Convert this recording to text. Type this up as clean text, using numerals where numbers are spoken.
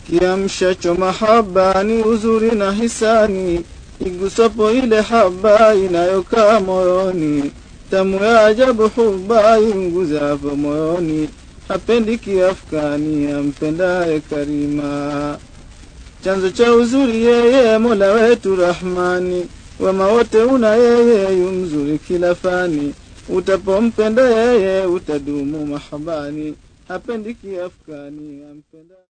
kiamshacho mahaba ni uzuri na hisani, igusapo ile haba inayokaa moyoni, tamu ya ajabu huba inguzapo moyoni, hapendi kiafkani ampendaye karima. Chanzo cha uzuri yeye Mola wetu Rahmani, wema wote una yeye yumzuri kila fani, utapompenda yeye utadumu mahabani, hapendi kiafkani ampenda